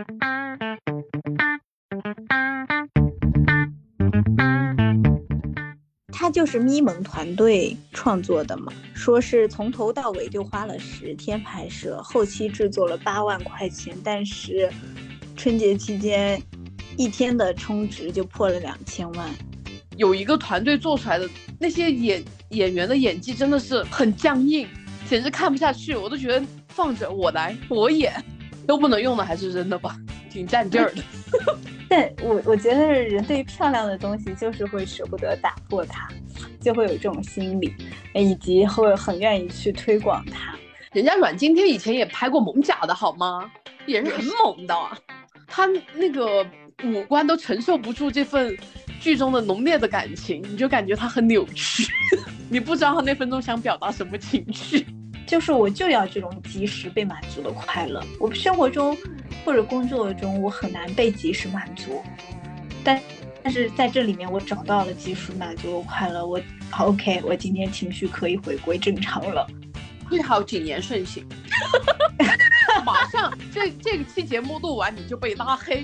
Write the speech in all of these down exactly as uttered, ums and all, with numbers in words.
它就是咪蒙团队创作的嘛，说是从头到尾就花了十天拍摄，后期制作了八万块钱，但是春节期间一天的充值就破了两千万。 有一个团队做出来的那些演演员的演技真的是很僵硬，简直看不下去，我都觉得放着我来我演，都不能用的还是扔的吧，挺占地儿的。 但我我觉得人对于漂亮的东西就是会舍不得打破它，就会有这种心理，以及会很愿意去推广它。 人家阮经天以前也拍过蒙甲的好吗？也是很猛的，他那个五官都承受不住这份剧中的浓烈的感情，你就感觉他很扭曲，你不知道他那分钟想表达什么情绪。 就是我就要这种及时被满足的快乐，我生活中或者工作中我很难被及时满足，但但是在这里面我找到了及时满足的快乐，我 OK， 我今天情绪可以回归正常了， 最好谨言慎行。马上这这个期节目录完你就被拉黑。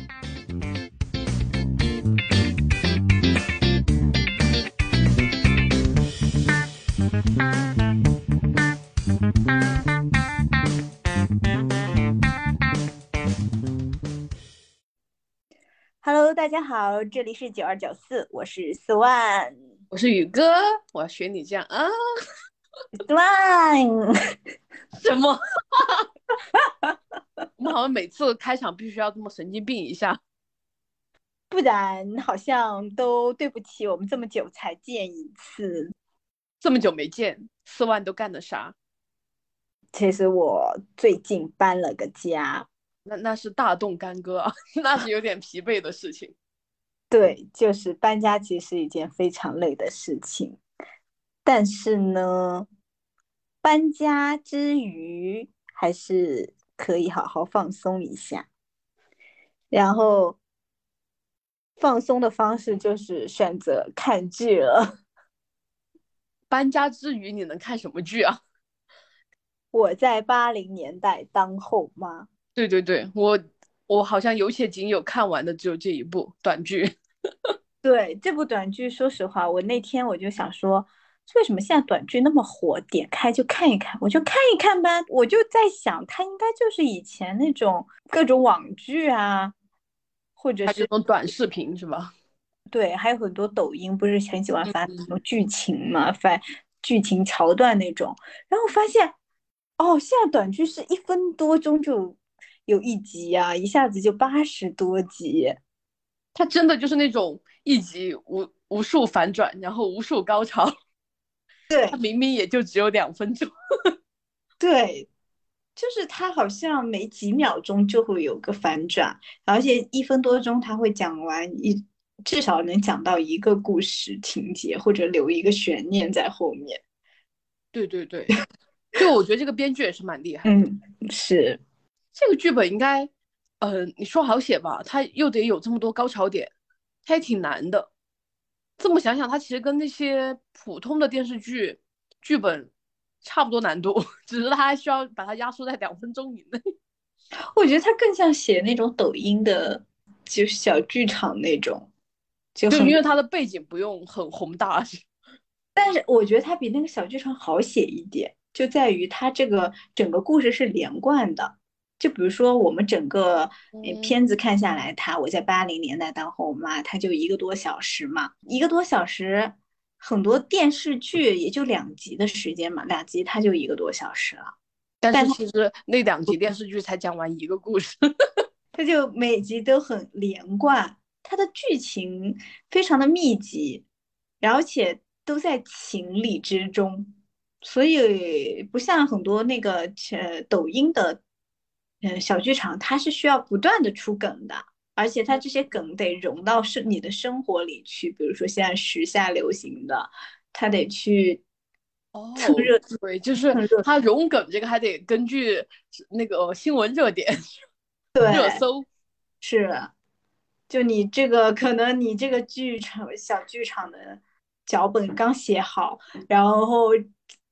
Hello， 大家好，这里是九二九四，我是四万， 我是宇哥，我要学你这样啊， 四万什么？我们好像每次开场必须要这么神经病一下， 不然好像都对不起我们这么久才见一次。 这么久没见，四万都干了啥？ 其实我最近搬了个家。 那那是大动干戈啊，那是有点疲惫的事情。 对，就是搬家其实是一件非常累的事情，但是呢，搬家之余还是可以好好放松一下。然后放松的方式就是选择看剧了。 搬家之余你能看什么剧啊？ 我在八零年代当后妈。 对对对，我我好像有且仅有看完的只有这一部短剧。 对，这部短剧，说实话，我那天我就想说，为什么现在短剧那么火？点开就看一看，我就看一看吧。我就在想，它应该就是以前那种各种网剧啊，或者还有这是种短视频是吧？ 对，还有很多抖音不是很喜欢发那种剧情嘛，发剧情桥段那种。然后发现，哦，现在短剧是一分多钟就有一集啊，一下子就八十多集。 它真的就是那种一集无无数反转，然后无数高潮。它对明明也就只有两分钟。 对，就是它好像每几秒钟就会有个反转，而且一分多钟它会讲完一，至少能讲到一个故事情节，或者留一个悬念在后面。 对对对，就我觉得这个编剧也是蛮厉害的。 嗯，是。 这个剧本应该，呃，你说好写吧，它又得有这么多高潮点，它也挺难的。这么想想，它其实跟那些普通的电视剧剧本差不多难度，只是它需要把它压缩在两分钟以内。 我觉得它更像写那种抖音的，就是小剧场那种，就很， 就因为它的背景不用很宏大。 但是我觉得它比那个小剧场好写一点，就在于它这个整个故事是连贯的。就比如说我们整个呃嗯， 片子看下来，它我在八零年代当后妈，它就一个多小时嘛，一个多小时，很多电视剧也就两集的时间嘛，两集它就一个多小时了。 但是其实那两集电视剧才讲完一个故事。 它就每集都很连贯，它的剧情非常的密集，而且都在情理之中，所以不像很多那个呃抖音的呃小剧场，它是需要不断的出梗的，而且它这些梗得融到是你的生活里去，比如说现在时下流行的，它得去蹭哦， 热对，就是蹭热， 它融梗这个还得根据那个新闻热点热对， 搜。 是。就你这个，可能你这个剧场小剧场的脚本刚写好，然后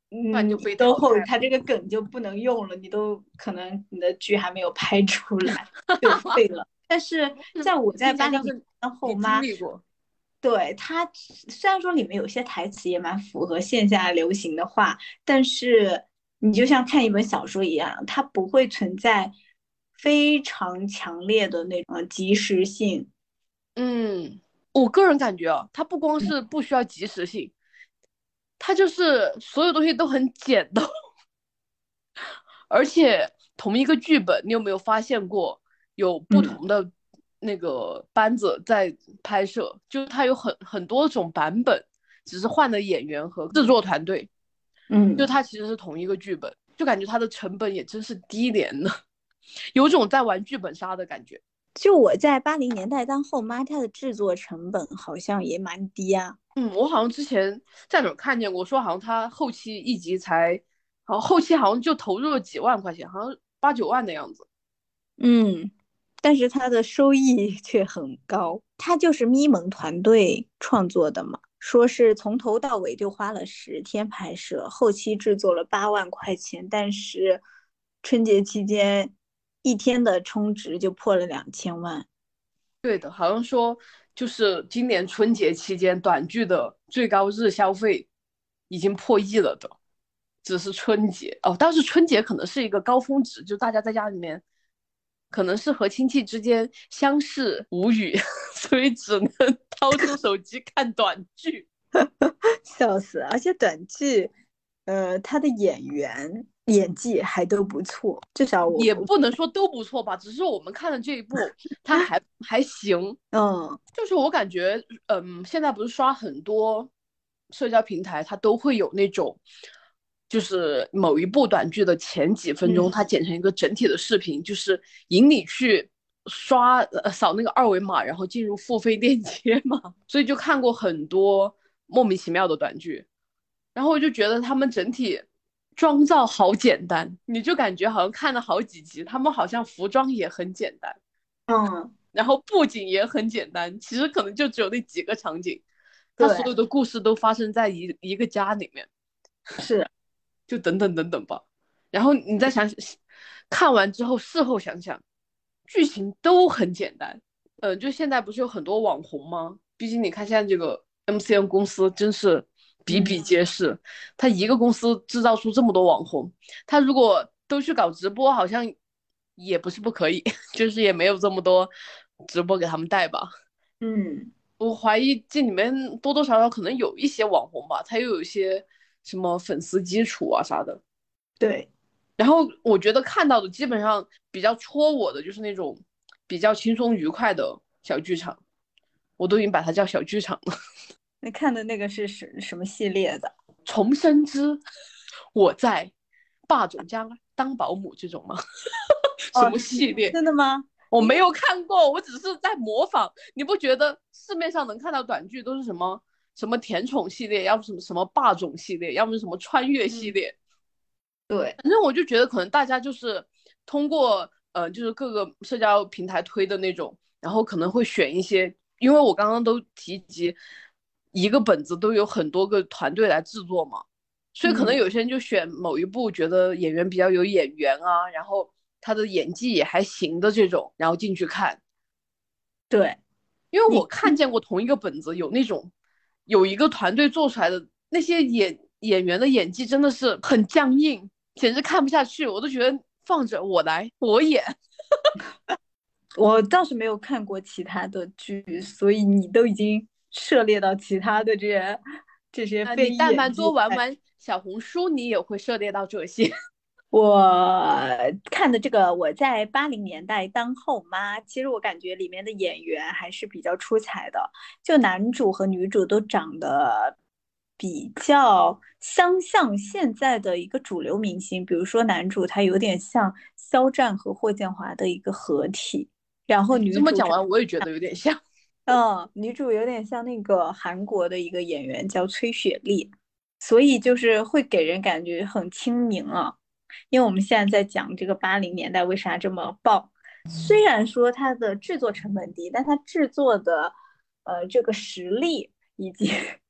嗯， 不然就被都淘汰了。 后他这个梗就不能用了，你都可能你的剧还没有拍出来就废了。但是是像我在听起来八零年像是当后你经妈， 历过。 对他虽然说里面有些台词也蛮符合线下流行的话，但是你就像看一本小说一样，它不会存在非常强烈的那种即时性。 嗯，我个人感觉啊，它不光是不需要及时性，它就是所有东西都很简单。而且同一个剧本，你有没有发现过有不嗯同的那个班子在拍摄？就是它有很很多种版本，只是换了演员和制作团队。就嗯。 它其实是同一个剧本，就感觉它的成本也真是低廉的，有种在玩剧本杀的感觉。 就我在八零年代当后妈，它的制作成本好像也蛮低啊。 嗯，我好像之前在哪儿看见过，说好像他后期一集才，好像后期好像就投入了几万块钱，好像八九万的样子。 嗯，但是它的收益却很高。它就是咪蒙团队创作的嘛，说是从头到尾就花了十天拍摄，后期制作了八万块钱，但是春节期间一天的充值就破了两千万。 对的，好像说就是今年春节期间短剧的最高日消费已经破亿了的，只是春节哦。当时春节可能是一个高峰值，就大家在家里面可能是和亲戚之间相视无语，所以只能掏出手机看短剧。 笑死！而且短剧，呃，他的演员演技还都不错，至少我也我不能说都不错吧，只是我们看的这一部，它还还行。 嗯就是我感觉，嗯，现在不是刷很多社交平台，它都会有那种，就是某一部短剧的前几分钟， 嗯它剪成一个整体的视频，就是引你去刷呃扫那个二维码，然后进入付费链接嘛。所以就看过很多莫名其妙的短剧，然后我就觉得他们整体妆造好简单，你就感觉好像看了好几集，他们好像服装也很简单， 嗯， 然后布景也很简单，其实可能就只有那几个场景，他所对， 有的故事都发生在一一个家里面， 是。 就等等等等吧。然后你再想，看完之后事后想想，剧情都很简单。嗯、呃，就现在不是有很多网红吗？毕竟你看现在这个 M C N 公司真是比嗯比皆是，他一个公司制造出这么多网红，他如果都去搞直播，好像也不是不可以，就是也没有这么多直播给他们带吧。 嗯， 我怀疑这里面多多少少可能有一些网红吧，他又有一些什么粉丝基础啊啥的。 对。 然后我觉得看到的基本上比较戳我的就是那种比较轻松愉快的小剧场，我都已经把它叫小剧场了。 那看的那个是什什么系列的？ 重生之我在霸总家当保姆这种吗？什哦， 么系列？ 真的吗？应该我没有看过，我只是在模仿。你不觉得市面上能看到短剧都是什么什么甜宠系列，要不什么什么霸总系列，要么是什么穿越系嗯， 列？ 对。 反正我就觉得可能大家就是通过呃，就是各个社交平台推的那种，然后可能会选一些，因为我刚刚都提及一个本子都有很多个团队来制作嘛，所以可能嗯， 有些人就选某一部觉得演员比较有眼缘啊，然后他的演技也还行的这种，然后进去看。 对。 因为我你看见过同一个本子有那种有一个团队做出来的那些演演员的演技真的是很僵硬，简直看不下去，我都觉得放着我来我演。 我倒是没有看过其他的剧，所以你都已经涉猎到其他的这些这些啊、呃非你但凡演技派。 多玩玩小红书，你也会涉猎到这些。 我看的这个，我在八零年代当后妈，其实我感觉里面的演员还是比较出彩的，就男主和女主都长得比较相像现在的一个主流明星，比如说男主他有点像肖战和霍建华的一个合体，然后你这女主长， 么讲完，我也觉得有点像。 嗯，女主有点像那个韩国的一个演员叫崔雪莉，所以就是会给人感觉很亲民啊。因为我们现在在讲这个八零年代为啥这么爆，虽然说它的制作成本低，但它制作的呃这个实力以及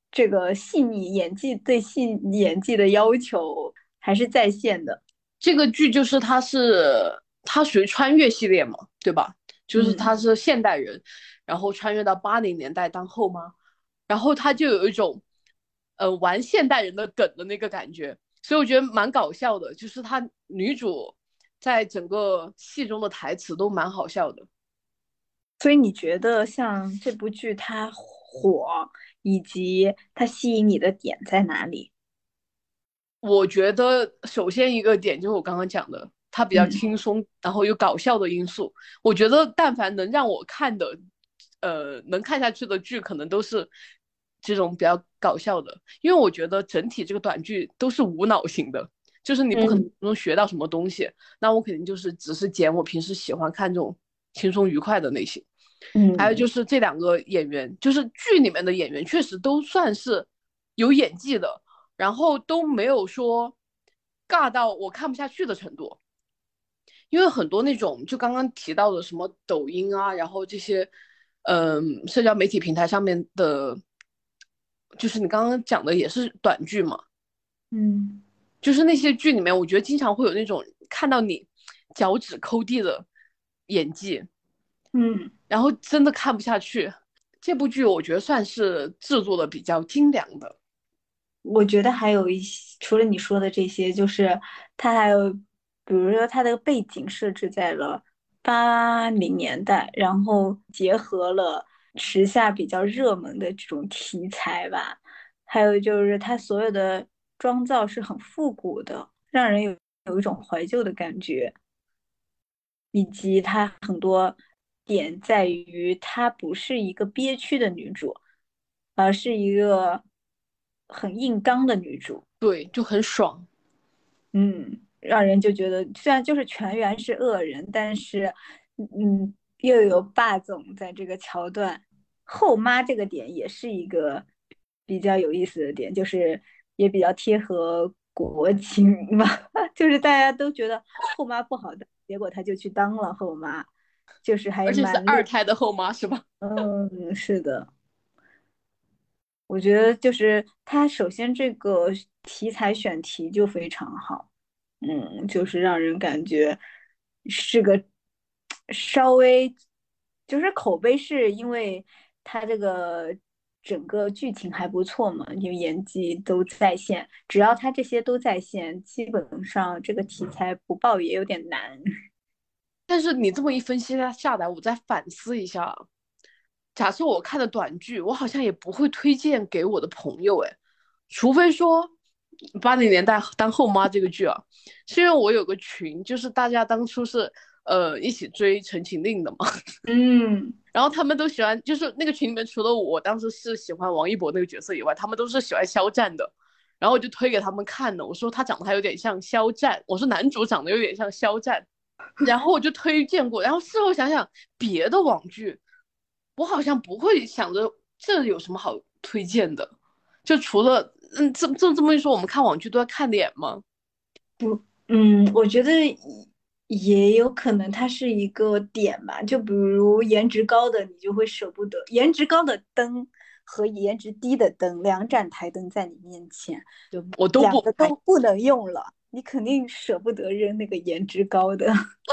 这个细腻演技对细腻演技的要求还是在线的。 这个剧就是它是它属于穿越系列嘛，对吧？就是嗯它是现代人，然后穿越到八零年代当后妈，然后他就有一种呃玩现代人的梗的那个感觉，所以我觉得蛮搞笑的。就是她女主在整个戏中的台词都蛮好笑的。 所以你觉得像这部剧它火，以及它吸引你的点在哪里？ 我觉得首先一个点就是我刚刚讲的，它比较嗯轻松，然后有搞笑的因素。我觉得但凡能让我看的，呃，能看下去的剧，可能都是这种比较搞笑的。因为我觉得整体这个短剧都是无脑型的，就是你不可嗯能学到什么东西，那我肯定就是只是捡我平时喜欢看这种轻松愉快的类型。还有就嗯是这两个演员，就是剧里面的演员，确实都算是有演技的。然后都没有说尬到我看不下去的程度。因为很多那种就刚刚提到的什么抖音啊，然后这些嗯、呃社交媒体平台上面的，就是你刚刚讲的也是短剧嘛， 嗯就是那些剧里面，我觉得经常会有那种看到你脚趾抠地的演技， 嗯， 然后真的看不下去。这部剧我觉得算是制作的比较精良的。 我觉得还有一些，除了你说的这些，就是它还有，比如说它的背景设置在了八零年代，然后结合了时下比较热门的这种题材吧，还有就是它所有的妆造是很复古的，让人有有一种怀旧的感觉。以及她很多点在于她不是一个憋屈的女主，而是一个很硬刚的女主。 对，就很爽。 嗯，让人就觉得虽然就是全员是恶人，但是嗯，又有霸总在这个桥段。后妈这个点也是一个比较有意思的点，就是也比较贴合国情嘛，就是大家都觉得后妈不好当，结果她就去当了后妈，就是还而且是蛮励。 二胎的后妈是吧？ 嗯，是的。我觉得就是它首先这个题材选题就非常好，嗯，就是让人感觉是个稍微就是口碑是因为它这个整个剧情还不错嘛，因为演技都在线，只要它这些都在线，基本上这个题材不爆也有点难。 但是你这么一分析下来，我再反思一下，假设我看的短剧，我好像也不会推荐给我的朋友，哎，除非说八零年代当后妈这个剧啊，是因为我有个群，就是大家当初是呃一起追《陈情令》的嘛， 嗯然后他们都喜欢，就是那个群里面除了我当时是喜欢王一博那个角色以外，他们都是喜欢肖战的。然后我就推给他们看的，我说他长得还有点像肖战，我说男主长得有点像肖战，然后我就推荐过，然后事后想想别的网剧，我好像不会想着这有什么好推荐的，就除了嗯这这这么一说，我们看网剧都要看脸吗？ 嗯，我觉得也有可能它是一个点吧，就比如颜值高的，你就会舍不得；颜值高的灯和颜值低的灯，两盏台灯在你面前， 就我都两个不开， 都不能用了，你肯定舍不得扔那个颜值高的，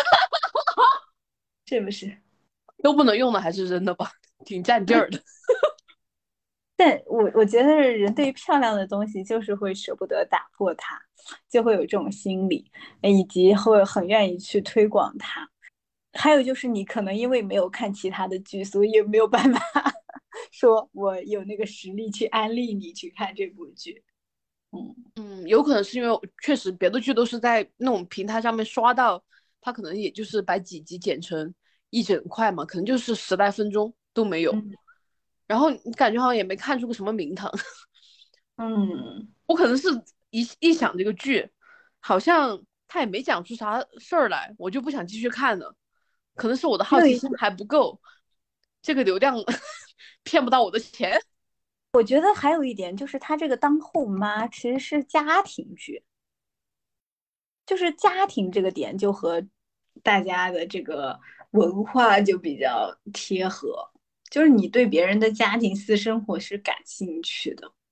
是不是？ 都不能用的还是扔的吧，挺占地儿的。 但我我觉得人对于漂亮的东西就是会舍不得打破它，就会有这种心理，以及会很愿意去推广它。还有就是你可能因为没有看其他的剧，所以也没有办法说我有那个实力去安利你去看这部剧。嗯嗯，有可能是因为确实别的剧都是在那种平台上面刷到，它可能也就是把几集剪成一整块嘛，可能就是十来分钟都没有， 嗯然后你感觉好像也没看出个什么名堂。 嗯， 我可能是一一想这个剧，好像他也没讲出啥事儿来，我就不想继续看了。可能是我的好还有一个， 奇心还不够，这个流量骗不到我的钱。 我觉得还有一点就是他这个当后妈其实是家庭剧，就是家庭这个点就和大家的这个文化就比较贴合，就是你对别人的家庭私生活是感兴趣的。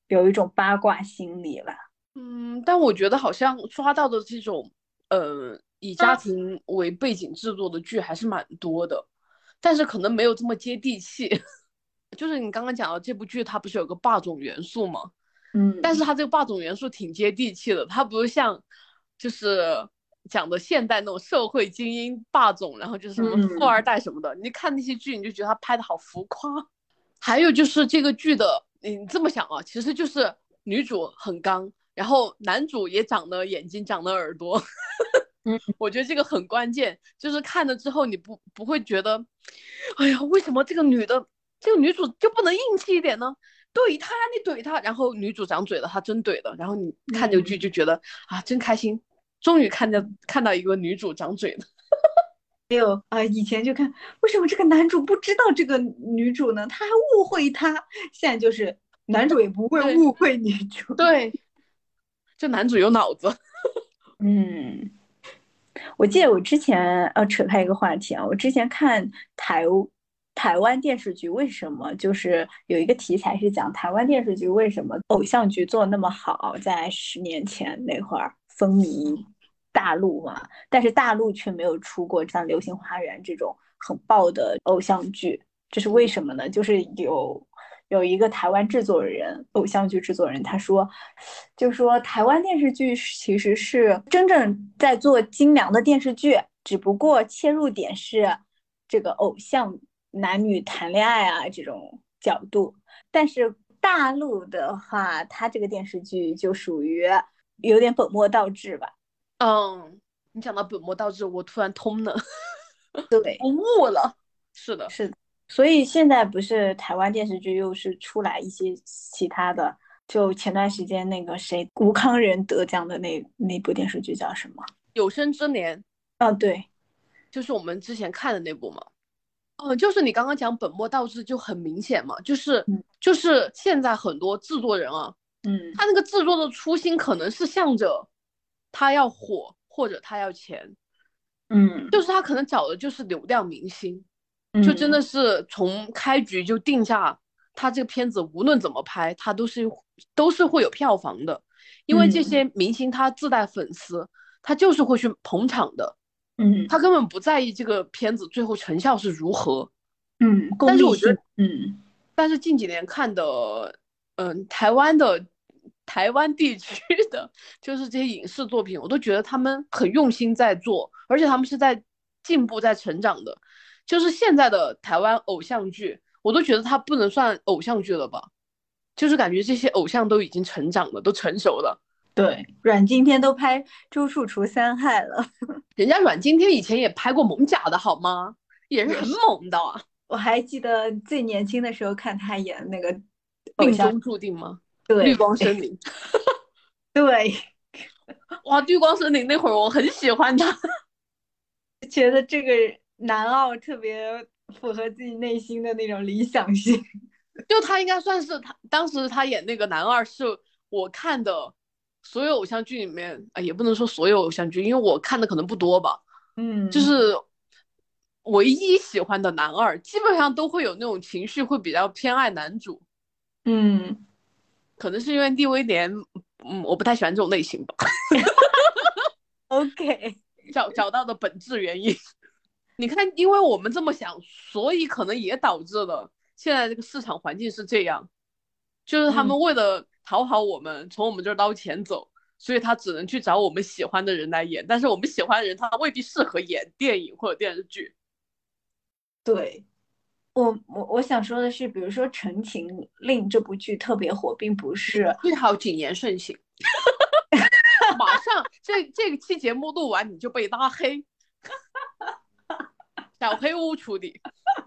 有一种八卦心理吧。 嗯，但我觉得好像抓到的这种呃以家庭为背景制作的剧还是蛮多的，但是可能没有这么接地气。就是你刚刚讲的这部剧，它不是有个霸总元素吗？但是嗯它这个霸总元素挺接地气的，它不是像就是讲的现代那种社会精英霸总，然后就是什么富二嗯代什么的。你看那些剧，你就觉得他拍的好浮夸。还有就是这个剧的，你这么想啊，其实就是女主很刚，然后男主也长得眼睛长得耳朵。 嗯， 我觉得这个很关键，就是看了之后你不不会觉得，哎呀，为什么这个女的这个女主就不能硬气一点呢？怼她，你怼她，然后女主长嘴了，她真怼了，然后你看这个剧嗯， 就觉得啊，真开心，终于看见看到一个女主长嘴了。 还有啊、以前就看为什么这个男主不知道这个女主呢？他还误会她。现在就是男主也不会对误会女主。 对，这男主有脑子。 嗯，我记得我之前呃扯开一个话题啊，我之前看台台湾电视剧，为什么就是有一个题材是讲台湾电视剧为什么偶像剧做那么好，在十年前那会儿风靡大陆嘛，但是大陆却没有出过像《流星花园》这种很爆的偶像剧，这是为嗯什么呢？就是有有一个台湾制作人，偶像剧制作人，他说，就说台湾电视剧其实是真正在做精良的电视剧，只不过切入点是这个偶像男女谈恋爱啊这种角度，但是大陆的话，它这个电视剧就属于有点本末倒置吧。 嗯，你讲到本末倒置，我突然通了，我对， 悟了。是的， 是的，所以现在不是台湾电视剧又是出来一些其他的，就前段时间那个谁吴康仁得奖的那那部电视剧叫什么？ 有生之年啊，对， 就是我们之前看的那部嘛。哦，就是你刚刚讲本末倒置就很明显嘛，就是嗯就是现在很多制作人啊， 嗯他那个制作的初心可能是向着他要火或者他要钱，就嗯是他可能找的就是流量明星，就真嗯的是从开局就定下他这个片子无论怎么拍，他都是都是会有票房的，因为这嗯些明星他自带粉丝，他就是会去捧场的，他嗯根本不在意这个片子最后成效是如何。 嗯，功利性， 但是我觉得， 嗯但是近几年看的，嗯，台湾的台湾地区的，就是这些影视作品，我都觉得他们很用心在做，而且他们是在进步、在成长的。就是现在的台湾偶像剧，我都觉得它不能算偶像剧了吧，就是感觉这些偶像都已经成长了，都成熟了。 对，阮经天都拍《周处除三害》了， 人家阮经天以前也拍过《猛甲》的好吗？也是很也是。 猛的啊。 我还记得最年轻的时候看他演那个偶像， 命中注定吗？绿对光森林。 对， 哇，绿光森林那会儿我很喜欢他。 觉得这个男二特别符合自己内心的那种理想性。 就他应该算是他当时他演那个男二，是我看的所有偶像剧里面啊，也不能说所有偶像剧，因为我看的可能不多吧，就嗯是唯一喜欢的男二，基本上都会有那种情绪，会比较偏爱男主， 嗯可能是因为地威廉，嗯，我不太喜欢这种类型吧， ，OK， 找找到的本质原因。你看，因为我们这么想，所以可能也导致了现在这个市场环境是这样，就是他嗯， 们为了讨好我们，从我们这儿捞钱走，所以他只能去找我们喜欢的人来演，但是我们喜欢的人他未必适合演电影或者电视剧。 对。我我我想说的是，比如说《陈情令》这部剧特别火，并不是最好谨言慎行，马上这这个期节目录完你就被拉黑，小黑屋处理。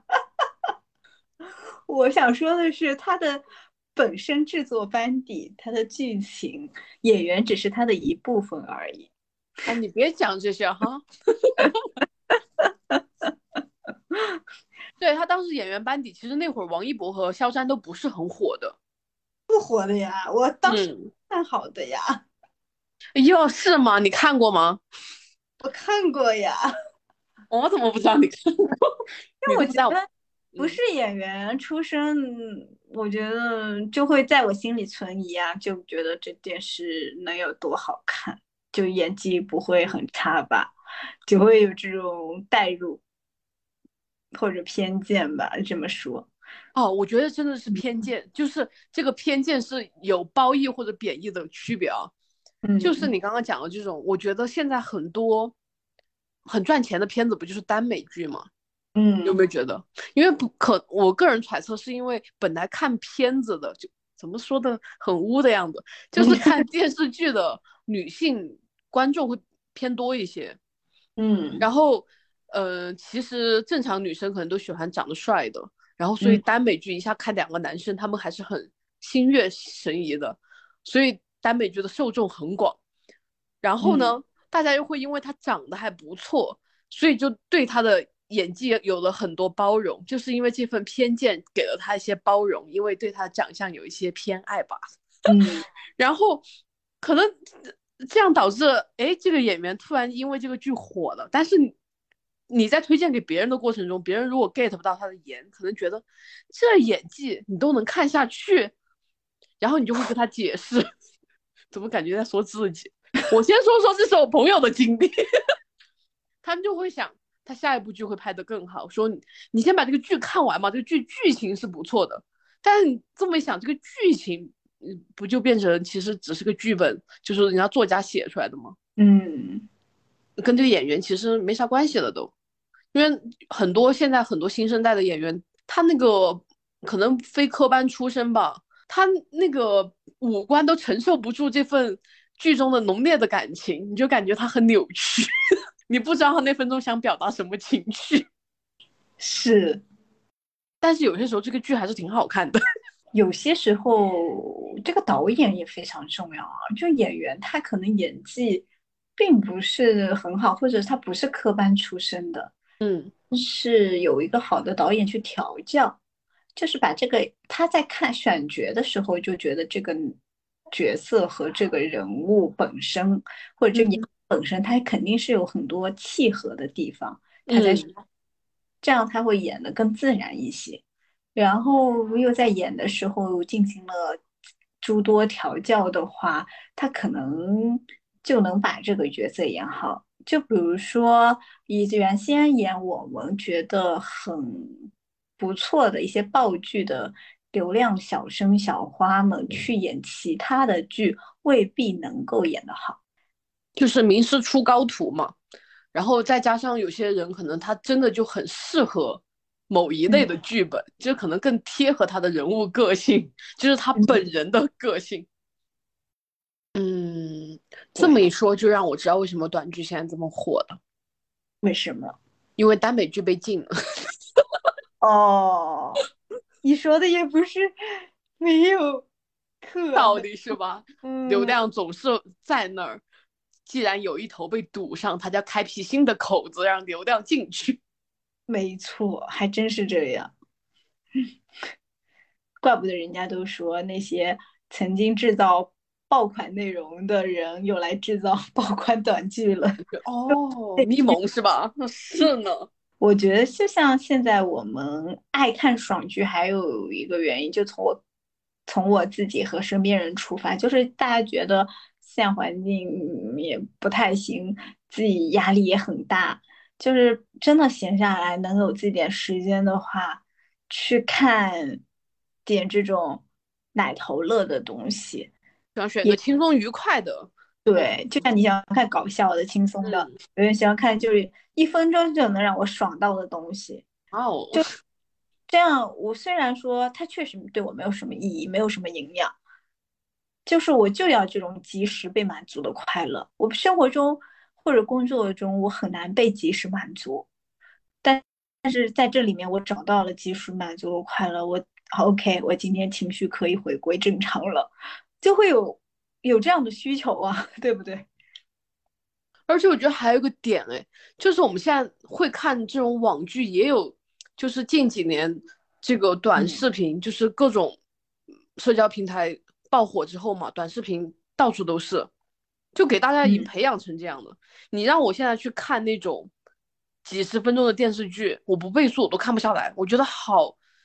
我想说的是，它的本身制作班底、它的剧情、演员只是它的一部分而已。 哎，你别讲这些哈。对他当时演员班底，其实那会儿王一博和肖战都不是很火的。 不火的呀，我当时嗯， 看好的呀， 哟，是吗？你看过吗？ 我看过呀， 我怎么不知道你看过？ 因为你都不在我。 我觉得不嗯是演员出身， 我觉得就会在我心里存疑啊，就觉得这件事能有多好看，就演技不会很差吧，就会有这种代入或者偏见吧，这么说。 哦，我觉得真的是偏见，就是这个偏见是有褒义或者贬义的区别啊。就是嗯你刚刚讲的这种，我觉得现在很多很赚钱的片子不就是耽美剧吗？有嗯没有觉得？因为不可，我个人揣测是因为本来看片子的就怎么说的很污的样子，就是看电视剧的女性观众会偏多一些。 嗯然后，呃，其实正常女生可能都喜欢长得帅的，然后所以嗯耽美剧一下看两个男生，他们还是很心悦神怡的，所以耽美剧的受众很广。然后嗯呢，大家又会因为他长得还不错，所以就对他的演技有了很多包容，就是因为这份偏见给了他一些包容，因为对他的长相有一些偏爱吧。 嗯， 然后可能这样导致，哎，这个演员突然因为这个剧火了，但是你你在推荐给别人的过程中，别人如果 get 不到他的颜，可能觉得这演技你都能看下去，然后你就会跟他解释，怎么感觉在说自己？我先说说这是我朋友的经历，他们就会想，他下一部剧会拍得更好，说你你先把这个剧看完嘛，这个剧剧情是不错的，但是你这么一想，这个剧情，嗯，不就变成其实只是个剧本，就是人家作家写出来的吗？ 嗯， 跟这个演员其实没啥关系了都，因为很多现在很多新生代的演员，他那个可能非科班出身吧，他那个五官都承受不住这份剧中的浓烈的感情，你就感觉他很扭曲，你不知道他那分钟想表达什么情绪。 是。 但是有些时候这个剧还是挺好看的。 有些时候，这个导演也非常重要啊。就演员他可能演技并不是很好，或者他不是科班出身的， 嗯是有一个好的导演去调教，就是把这个他在看选角的时候就觉得这个角色和这个人物本身，或者这个演员嗯本身，他肯定是有很多契合的地方，他在嗯， 这样他会演得更自然一些。然后又在演的时候进行了诸多调教的话，他可能就能把这个角色演好。就比如说，以原先演我们觉得很不错的一些爆剧的流量小生小花们，去演其他的剧，未必能够演得好。 就是名师出高徒嘛。然后再加上有些人可能他真的就很适合某一类嗯的剧本，就可能更贴合他的人物个性，就是他本嗯， 人的个性。嗯，这么对， 一说就让我知道为什么短剧现在这么火了， 为什么？ 因为耽美剧被禁了。 哦，你说的也不是没有可能。 道理是吧？流嗯， 量总是在那儿，既然有一头被堵上，他就要开辟新的口子，让流量进去。 没错，还真是这样。怪不得人家都说那些曾经制造爆款内容的人，又来制造爆款短剧了。 哦，咪蒙是吧？是呢。 我觉得就像现在我们爱看爽剧，还有一个原因，就从我从我自己和身边人出发，就是大家觉得现在环境也不太行，自己压力也很大，就是真的闲下来能有自己点时间的话，去看点这种奶头乐的东西。 想选个轻松愉快的。嗯对，就像你想看搞笑的、轻松的， 嗯， 有人喜欢看就是一分钟就能让我爽到的东西。 哦， 这样，我虽然说它确实对我没有什么意义，没有什么营养，就是我就要这种及时被满足的快乐。我生活中或者工作中，我很难被及时满足，但但是在这里面，我找到了及时满足的快乐。我好 OK，我今天情绪可以回归正常了，就会有有这样的需求啊，对不对？ 而且我觉得还有一个点，哎，就是我们现在会看这种网剧，也有就是近几年这个短嗯视频，就是各种社交平台爆火之后嘛，短视频到处都是，就给大家已经嗯。 培养成这样的。你让我现在去看那种几十分钟的电视剧，我不倍速我都看不下来，我觉得好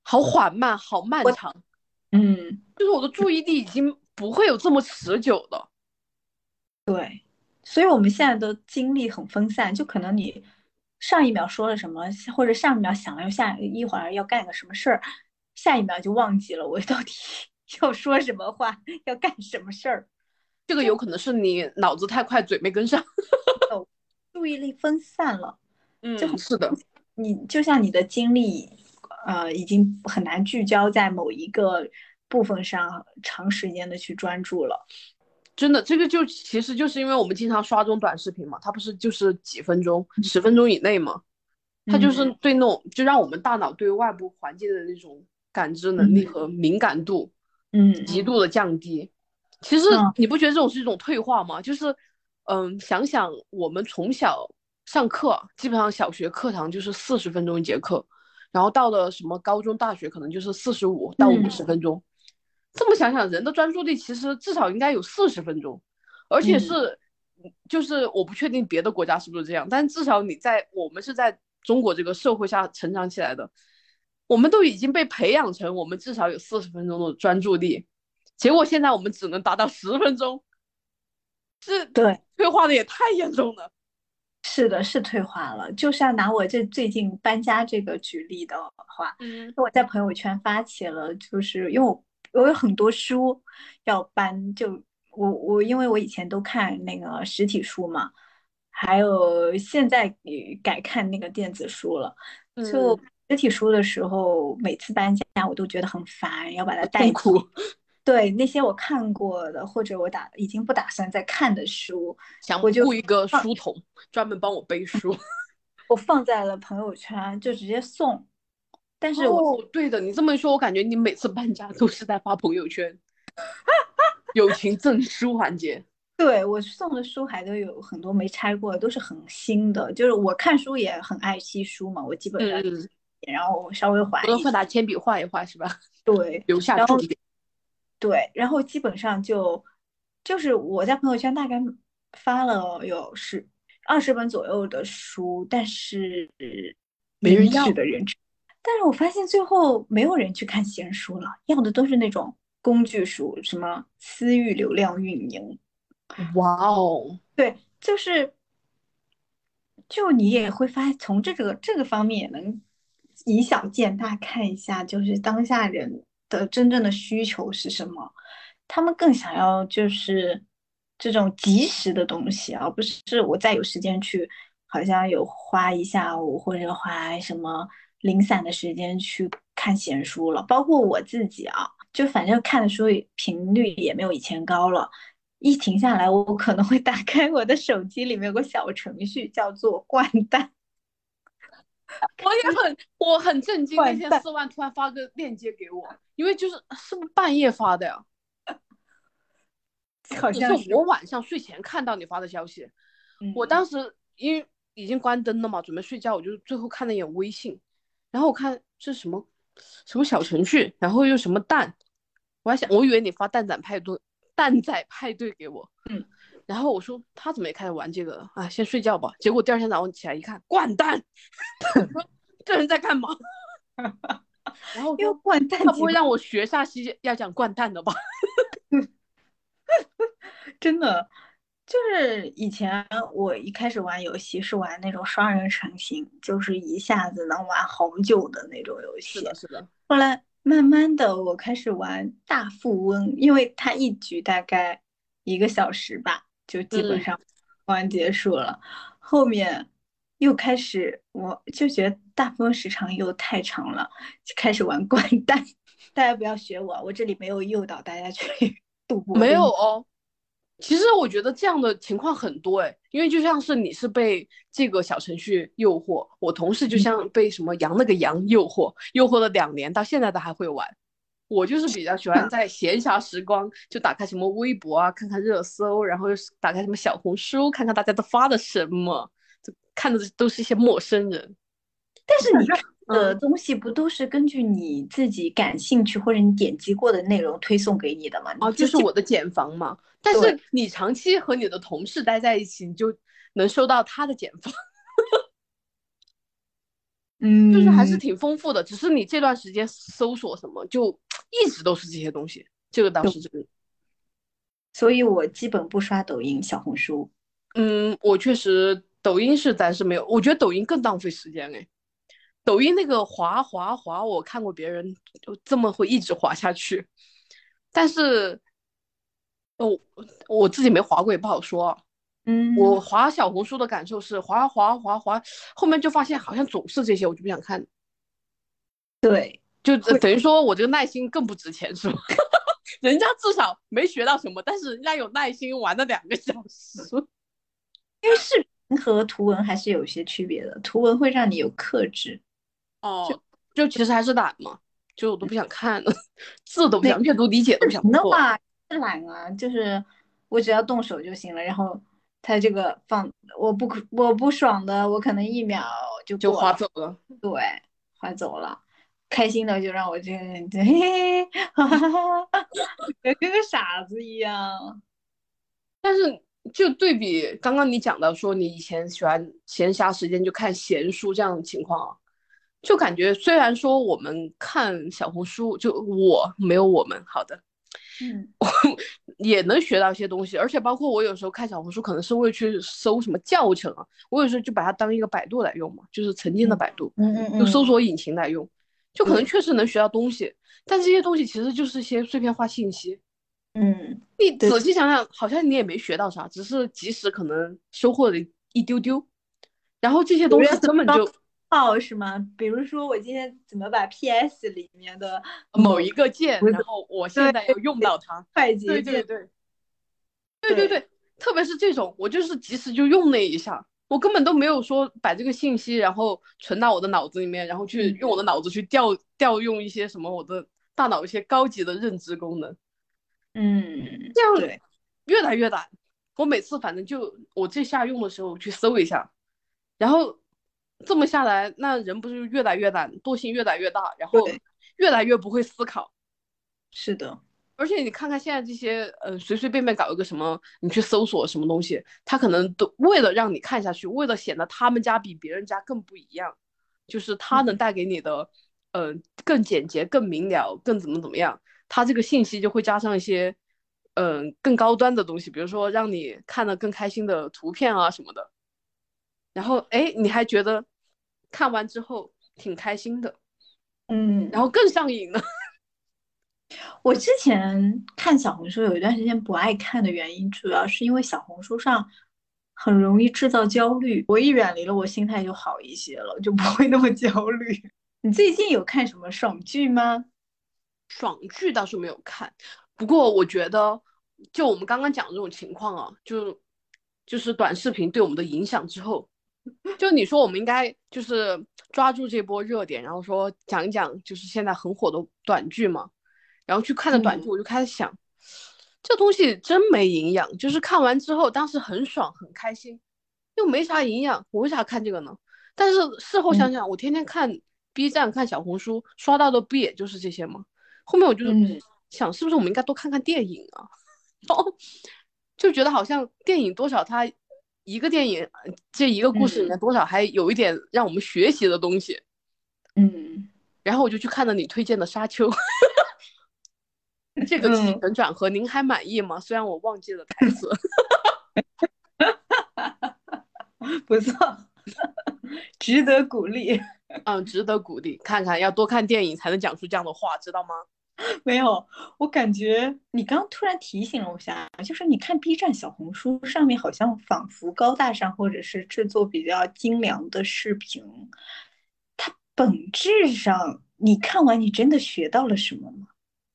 好缓慢，好漫我长， 嗯， 就是我的注意力已经不会有这么持久的。 对，所以我们现在的精力很分散，就可能你上一秒说了什么，或者上一秒想了下一会儿要干个什么事儿，下一秒就忘记了我到底要说什么话，要干什么事儿， 这个有可能是你脑子太快，嘴没跟上。 有注意力分散了。 嗯，是的。 你就像你的精力，呃，已经很难聚焦在某一个部分上，长时间的去专注了。 真的，这个就其实就是因为我们经常刷这种短视频嘛，它不是就是几分钟、十分钟以内嘛，它就是嗯对那种就让我们大脑对外部环境的那种感知能力嗯和敏感度嗯极度的降低。其实嗯你不觉得这种是一种退化吗？就是，嗯，想想我们从小上课，基本上小学课堂就是四十分钟一节课，然后到了什么高中、大学，可能就是四十五到五十嗯分钟。这么想想，人的专注力其实至少应该有四十分钟，而且嗯， 是，就是我不确定别的国家是不是这样，但至少你在我们是在中国这个社会下成长起来的，我们都已经被培养成我们至少有四十分钟的专注力，结果现在我们只能达到十分钟，这对。 退化的也太严重了。 是的，是退化了。就像拿我这最近搬家这个举例的话， 嗯我在朋友圈发起了，就是因为我我有很多书要搬，就我我因为我以前都看那个实体书嘛，还有现在也改看那个电子书了。就嗯， 实体书的时候，每次搬家我都觉得很烦，要把它带走。 痛苦， 对，那些我看过的，或者我打已经不打算再看的书。 想我就。 雇一个书童专门帮我背书。 我放在了朋友圈，就直接送。但是我哦，对的，你这么一说，我感觉你每次搬家都是在发朋友圈，友情赠书环节。 对我送的书还都有很多没拆过，都是很新的。就是我看书也很爱惜书嘛，我基本上， 嗯嗯， 然后我稍微我都缓一下。 会拿铅笔画一画，是吧？ 对， 留下然后重点。 对，然后基本上就就是我在朋友圈大概发了有十二十本左右的书，但是没人要。 但是我发现最后没有人去看闲书了，要的都是那种工具书，什么私域流量运营。 哇哦， 对，就是就你也会发，从这个这个方面也能以小见大，看一下就是当下人的真正的需求是什么，他们更想要就是这种及时的东西，而不是我再有时间去，好像有花一下午或者花什么零散的时间去看闲书了。包括我自己啊，就反正看的书频率也没有以前高了。一停下来，我可能会打开我的手机，里面有个小程序叫做掼蛋。 我也很，我很震惊。那掼蛋天四万突然发个链接给我，因为就是是不是半夜发的呀？或者是好像是， 我晚上睡前看到你发的消息，我嗯， 当时因为已经关灯了嘛，准备睡觉，我就最后看了一眼微信，然后我看这是什么什么小程序，然后又什么蛋，我还想我以为你发蛋仔派对蛋仔派对给我， 嗯， 然后我说他怎么也开始玩这个了啊，先睡觉吧。结果第二天早上起来一看，掼蛋，这人在干嘛？然后我因为说掼蛋几个他不会让我学下期要讲掼蛋的吧？ 真的就是以前我一开始玩游戏是玩那种双人成行，就是一下子能玩好久的那种游戏。 是的，是的， 后来慢慢的我开始玩大富翁，因为它一局大概一个小时吧，就基本嗯， 上玩结束了。后面又开始，我就觉得大富翁时长又太长了，就开始玩掼蛋。大家不要学我，我这里没有诱导大家去赌博没的意。 有哦。其实我觉得这样的情况很多哎，因为就像是你是被这个小程序诱惑，我同事就像被什么羊那个羊诱惑，诱惑了两年，到现在都还会玩。我就是比较喜欢在闲暇时光就打开什么微博啊，看看热搜，然后又打开什么小红书，看看大家都发的什么，就看的都是一些陌生人。 但是你看的嗯， 东西不都是根据你自己感兴趣或者你点击过的内容推送给你的吗？你哦，就就基是我的茧房嘛。但对， 是你长期和你的同事待在一起，你就能收到他的茧房。 就是还是嗯， 挺丰富的。只是你这段时间搜索什么，就一直都是这些东西，这个倒是真的。 所以我基本不刷抖音、小红书。 嗯，我确实抖音是暂时没有，我觉得抖音更浪费时间哎。抖音那个滑滑滑，我看过别人就这么会一直滑下去，但是哦，我自己没滑过也不好说啊。我嗯， 滑小红书的感受是滑滑滑滑，后面就发现好像总是这些，我就不想看， 对， 就会， 等于说我这个耐心更不值钱是吧？人家至少没学到什么，但是人家有耐心玩了两个小时。 因为视频和图文还是有一些区别的，图文会让你有克制。就哦，就其实还是懒嘛，就我都不想看了，字都不那想，阅读理解都视不想做。 频的话是懒啊，就是我只要动手就行了，然后它这个放我不我不爽的，我可能一秒就就划过了， 走了。 对，划走了。开心的就让我这这嘿嘿，哈哈哈哈，跟个傻子一样。 但是就对比刚刚你讲到说你以前喜欢闲暇时间就看闲书这样的情况啊，就感觉虽然说我们看小红书，就我没有我们好的， 嗯也能学到一些东西，而且包括我有时候看小红书，可能是为了去搜什么教程啊，我有时候就把它当一个百度来用嘛，就是曾经的嗯百度， 嗯嗯就搜嗯， 索引擎来用，就可能对， 确实能学到东西，但这些东西其实就是一些碎片化信息。 嗯， 你对， 仔细想想，好像你也没学到啥，只是及时可能收获了一丢丢，然后这些东西比如要怎么装根本就号是吗？比如说我今天怎么把 P S 里面的某某一个键， 图的然后我现对在要用到它。 快捷键， 对对对，对对对， 对，特别是这种，我就是及时就用那一下，我根本都没有说把这个信息然后存到我的脑子里面，然后去嗯用我的脑子去调调用一些什么我的大脑一些高级的认知功能， 嗯， 这样对， 越来越懒。我每次反正就我这下用的时候去搜一下，然后这么下来，那人不是越来越懒，惰性越来越大，然后对， 越来越不会思考。 是的， 而且你看看现在这些，呃，随随便便搞一个什么，你去搜索什么东西，他可能都为了让你看下去，为了显得他们家比别人家更不一样，就是他能嗯带给你的，呃，更简洁、更明了、更怎么怎么样，他这个信息就会加上一些，嗯、呃，更高端的东西，比如说让你看得更开心的图片啊什么的，然后哎，你还觉得看完之后挺开心的，然嗯。 后更上瘾了。 我之前看小红书有一段时间不爱看的原因，主要是因为小红书上很容易制造焦虑。我一远离了，我心态就好一些了，就不会那么焦虑。你最近有看什么爽剧吗？ 爽剧倒是没有看，不过我觉得，就我们刚刚讲的这种情况啊，就就是短视频对我们的影响之后，就你说我们应该就是抓住这波热点，然后说讲一讲就是现在很火的短剧嘛，然后去看的短剧， 嗯我就开始想，这东西真没营养，就是看完之后当时很爽很开心，又没啥营养，我为啥看这个呢？但是事后嗯想想，我天天看 B 站、看小红书，刷到的不也就是这些吗？后面我就嗯想，是不是我们应该多看看电影啊？然后就觉得好像电影多少它一个电影这一个故事里嗯面多少还有一点让我们学习的东西。 嗯然后我就去看了你推荐的《沙丘》，这个起嗯， 承转合您还满意吗？虽然我忘记了台词。 不错，值得鼓励。 嗯，值得鼓励，看看要多看电影才能讲出这样的话，知道吗？ 没有，我感觉你刚突然提醒了我一下，就是你看 B 站、小红书上面好像仿佛高大上或者是制作比较精良的视频，它本质上你看完你真的学到了什么吗？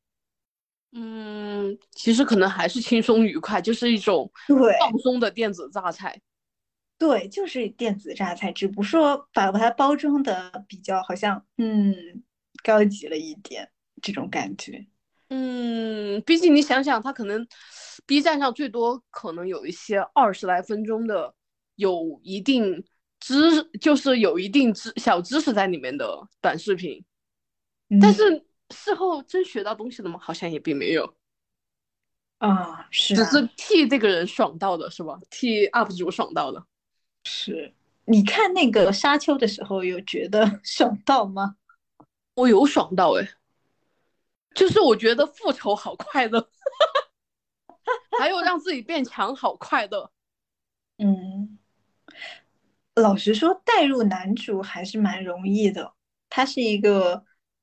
嗯，其实可能还是轻松愉快，就是一种放对松的电子榨菜。 对，就是电子榨菜，只不过说把它包装的比较好像嗯高级了一点，这种感觉。 嗯，毕竟你想想，他可能 B 站上最多可能有一些二十来分钟的，有一定知，就是有一定知小知识在里面的短视频，但嗯是事后真学到东西了吗？好像也并没有， 啊，是只是啊， 替这个人爽到的是吧？替 U P 主爽到了。 是。 你看那个沙丘的时候，有觉得爽到吗？ 我有爽到哎，就是我觉得复仇好快乐，还有让自己变强好快乐。 嗯，老实说，带入男主还是蛮容易的。他是一个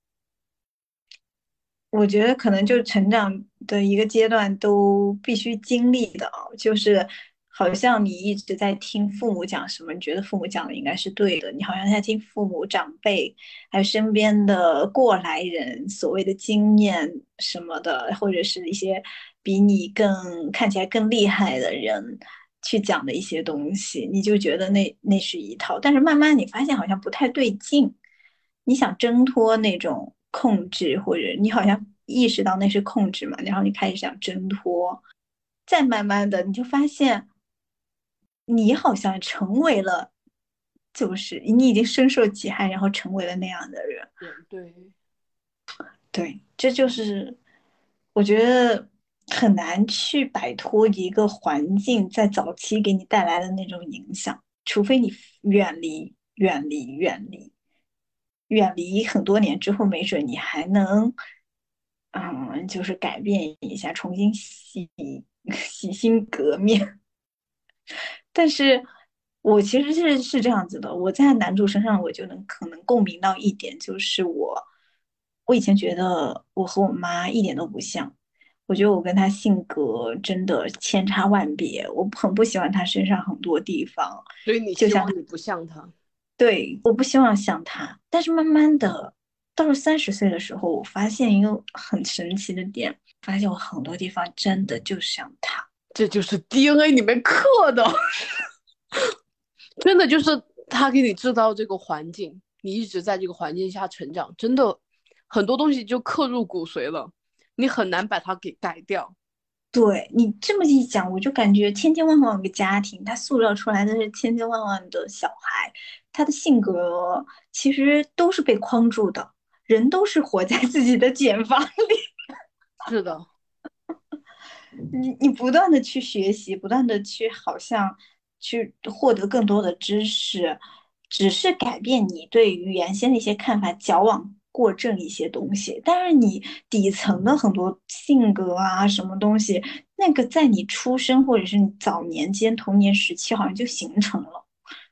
我觉得可能就是成长的一个阶段都必须经历的啊，就是好像你一直在听父母讲什么，你觉得父母讲的应该是对的，你好像在听父母长辈还有身边的过来人所谓的经验什么的，或者是一些比你更看起来更厉害的人去讲的一些东西，你就觉得那那是一套，但是慢慢你发现好像不太对劲。你想挣脱那种控制，或者你好像意识到那是控制嘛，然后你开始想挣脱，再慢慢的你就发现你好像成为了，就是你已经深受其害，然后成为了那样的人。 对对， 对，这就是我觉得很难去摆脱一个环境在早期给你带来的那种影响，除非你远离、远离、远离。远离很多年之后，没准你还能，嗯，就是改变一下，重新洗洗心革面。但是我其实是是这样子的，我在男主身上我就能可能共鸣到一点，就是我我以前觉得我和我妈一点都不像，我觉得我跟她性格真的千差万别，我很不喜欢她身上很多地方。 所以你希望你不像他。 对，我不希望像他，但是慢慢的，到了三十岁的时候，我发现一个很神奇的点，发现我很多地方真的就像他。 这就是 D N A 里面刻的，真的就是他给你制造这个环境，你一直在这个环境下成长，真的很多东西就刻入骨髓了，你很难把它给改掉。 对你这么一讲，我就感觉千千万万个家庭，他塑造出来的是千千万万的小孩，他的性格其实都是被框住的，人都是活在自己的茧房里。 是的， 你你不断的去学习，不断的去好像去获得更多的知识，只是改变你对于原先的一些看法，矫枉过正一些东西。但是你底层的很多性格啊，什么东西，那个在你出生或者是你早年间童年时期，好像就形成了。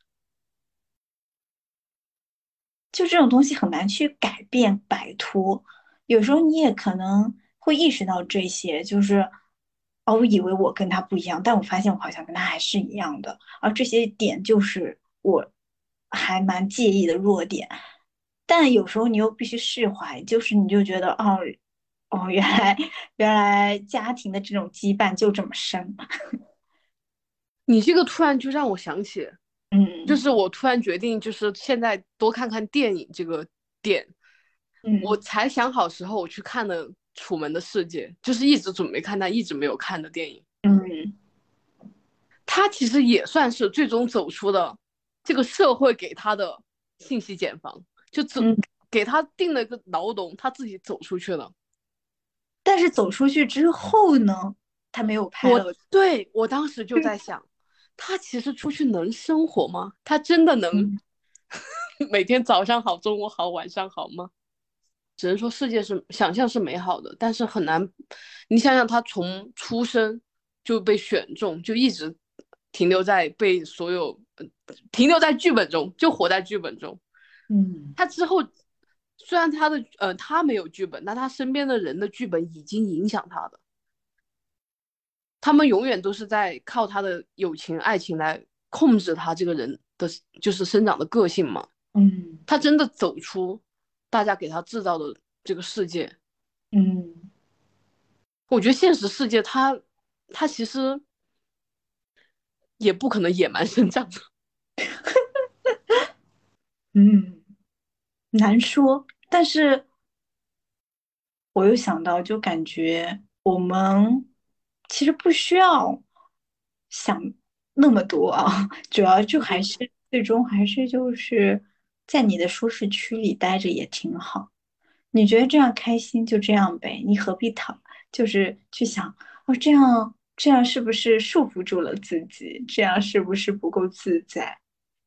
就这种东西很难去改变摆脱。有时候你也可能会意识到这些，就是哦，我以为我跟他不一样，但我发现我好像跟他还是一样的，而这些点就是我还蛮介意的弱点。但有时候你又必须释怀，就是你就觉得哦哦，原来原来家庭的这种羁绊就这么深。 你这个突然就让我想起，就嗯是我突然决定，就是现在多看看电影这个点，我嗯才想好时候我去看的《楚门的世界》，就是一直准备看但一直没有看的电影。 嗯他其实也算是最终走出了这个社会给他的信息茧房，就走嗯， 给他定了一个牢笼，他自己走出去了。 但是走出去之后呢，他没有拍我了。 对我当时就在想，他其实出去能生活吗？他真的能嗯每天早上好、中午好、晚上好吗？只能说世界是想象是美好的，但是很难。你想想，他从出生就被选中，就一直停留在被所有、呃、停留在剧本中，就活在剧本中。 嗯。 他之后虽然他的呃他没有剧本，但他身边的人的剧本已经影响他了。他们永远都是在靠他的友情、爱情来控制他这个人的，就是生长的个性嘛。 嗯他真的走出大家给他制造的这个世界， 嗯我觉得现实世界他他其实也不可能野蛮生长的。 嗯，难说。但是我又想到，就感觉我们其实不需要想那么多啊，主要就还是最终还是就是在你的舒适区里待着也挺好。你觉得这样开心就这样呗，你何必躺，就是去想哦，这样这样是不是束缚住了自己？这样是不是不够自在？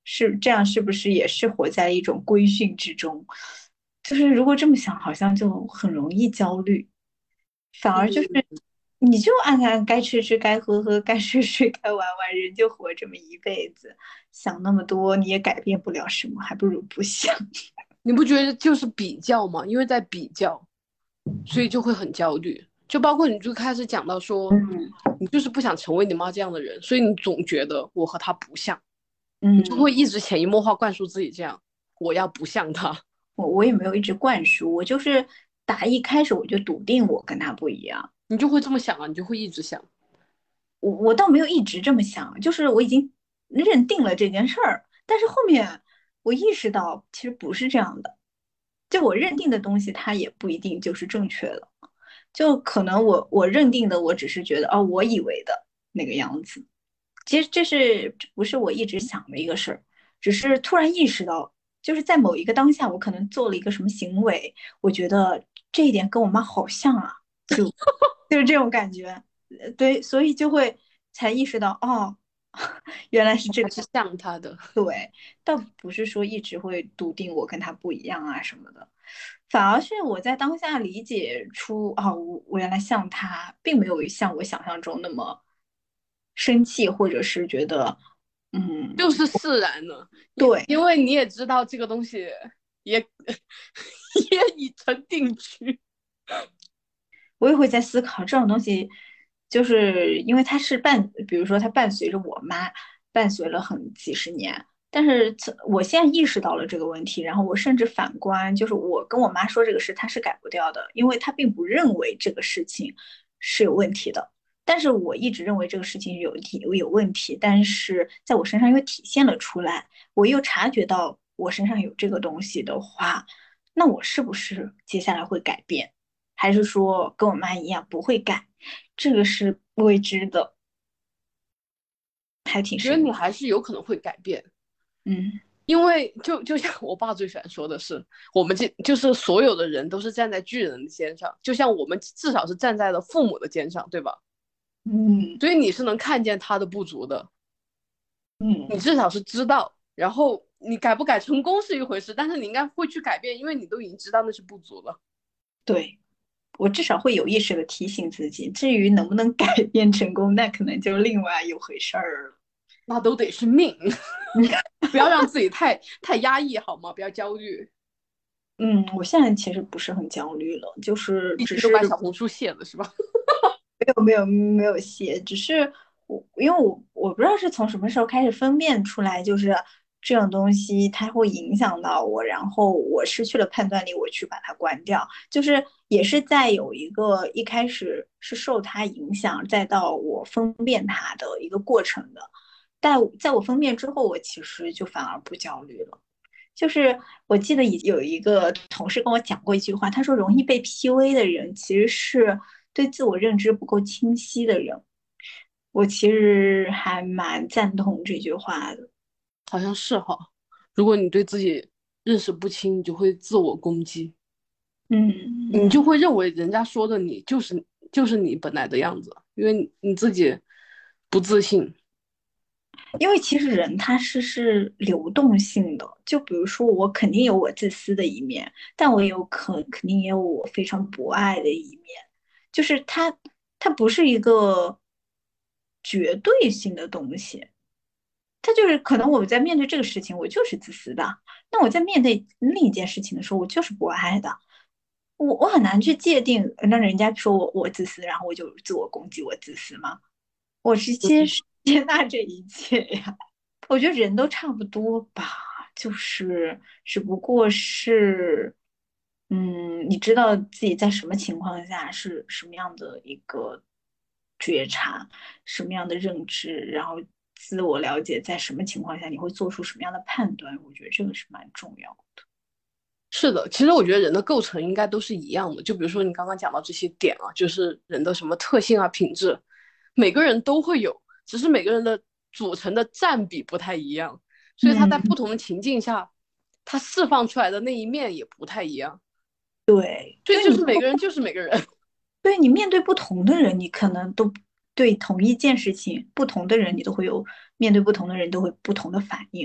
是这样，是不是也是活在一种规训之中？就是如果这么想，好像就很容易焦虑，反而就是你就按按该吃吃，该喝喝，该睡睡，该玩玩，人就活这么一辈子，想那么多你也改变不了什么，还不如不想。 你不觉得就是比较吗？因为在比较，所以就会很焦虑。就包括你最开始讲到说， 嗯你就是不想成为你妈这样的人，所以你总觉得我和她不像，你就嗯， 会一直潜移默化灌输自己这样，我要不像她。 我我也没有一直灌输，我就是打一开始我就笃定我跟他不一样。 你就会这么想啊，你就会一直想。 我我倒没有一直这么想，就是我已经认定了这件事儿，但是后面我意识到其实不是这样的，就我认定的东西它也不一定就是正确的，就可能我我认定的我只是觉得哦我以为的那个样子，其实这是这不是我一直想的一个事儿，只是突然意识到，就是在某一个当下我可能做了一个什么行为，我觉得这一点跟我妈好像啊，就就是这种感觉。呃对，所以就会才意识到，哦，原来是这个样。 还是像她的。 对，倒不是说一直会笃定我跟他不一样啊什么的，反而是我在当下理解出，哦，我我原来像他，并没有像我想象中那么生气，或者是觉得，嗯， 就是释然了，因对， 因为你也知道这个东西也也已成定局。 我也会在思考这种东西，就是因为它是伴，比如说它伴随着我妈，伴随了很几十年。但是此我现在意识到了这个问题，然后我甚至反观，就是我跟我妈说这个事，她是改不掉的，因为她并不认为这个事情是有问题的。但是我一直认为这个事情有题有问题，但是在我身上又体现了出来，我又察觉到我身上有这个东西的话，那我是不是接下来会改变？还是说跟我妈一样不会改？这个是未知的，还挺觉得神奇。 你还是有可能会改变， 嗯因为就就像我爸最喜欢说的是，我们这就是所有的人都是站在巨人的肩上，就像我们至少是站在了父母的肩上，对吧？ 嗯所以你是能看见他的不足的，你嗯， 至少是知道，然后你改不改成功是一回事，但是你应该会去改变，因为你都已经知道那是不足了。 对，我至少会有意识的提醒自己。至于能不能改变成功，那可能就另外一回事儿了。 那都得是命，不要让自己太太压抑好吗？不要焦虑， 嗯，我现在其实不是很焦虑了，就是毕竟都只是把小红书卸了，是吧？ 没有没有没有写，只是我因为我我不知道是从什么时候开始分辨出来，就是这种东西它会影响到我，然后我失去了判断力，我去把它关掉，就是也是在有一个一开始是受它影响，再到我分辨它的一个过程的。但在我分辨之后，我其实就反而不焦虑了。就是我记得以有一个同事跟我讲过一句话，他说容易被 P U A 的人其实是对自我认知不够清晰的人。我其实还蛮赞同这句话的。 好像是哈。如果你对自己认识不清，你就会自我攻击， 嗯嗯， 你就会认为人家说的你就是就是你本来的样子，因为你你自己不自信。 因为其实人他是是流动性的，就比如说我肯定有我自私的一面，但我有可肯定也有我非常博爱的一面，就是它它不是一个绝对性的东西。他就是可能我在面对这个事情，我就是自私的；那我在面对另一件事情的时候，我就是博爱的。我我很难去界定，让人家说我我自私，然后我就自我攻击我自私吗？我是接接纳这一切呀。我觉得人都差不多吧，就是只不过是，嗯，你知道自己在什么情况下是什么样的一个觉察，什么样的认知，然后自我了解，在什么情况下你会做出什么样的判断，我觉得这个是蛮重要的。 是的，其实我觉得人的构成应该都是一样的。就比如说你刚刚讲到这些点啊，就是人的什么特性啊、品质，每个人都会有，只是每个人的组成的占比不太一样，所以他在不嗯， 同的情境下，他释放出来的那一面也不太一样。 对， 所以就就你是每个人就是每个人。 对你面对不同的人，你可能都对同一件事情，不同的人你都会有面对不同的人都会不同的反应。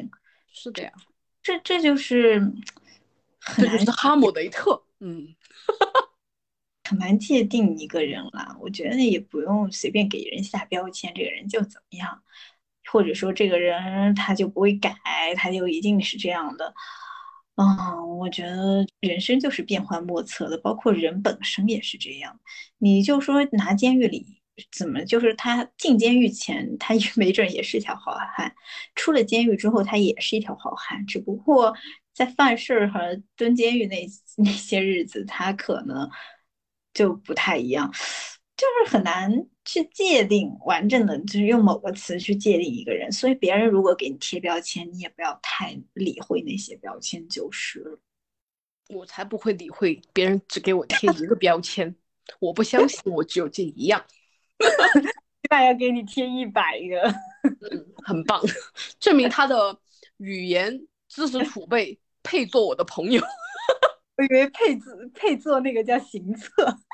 是的呀， 这这就是很难这就是哈姆雷特。嗯， 很难界定一个人了。我觉得也不用随便给人下标签，这个人就怎么样，或者说这个人他就不会改，他就一定是这样的。嗯，我觉得人生就是变幻莫测的，包括人本身也是这样。你就说拿监狱里怎么，就是他进监狱前，他也没准也是一条好汉，出了监狱之后，他也是一条好汉，只不过在犯事儿和蹲监狱那那些日子，他可能就不太一样，就是很难去界定完整的，就是用某个词去界定一个人。所以别人如果给你贴标签，你也不要太理会那些标签就是了。 我才不会理会别人只给我贴一个标签，我不相信我只有这一样。 那要给你贴一百个。 嗯，很棒，证明他的语言知识储备配做我的朋友。 我以为配字配做那个叫行测。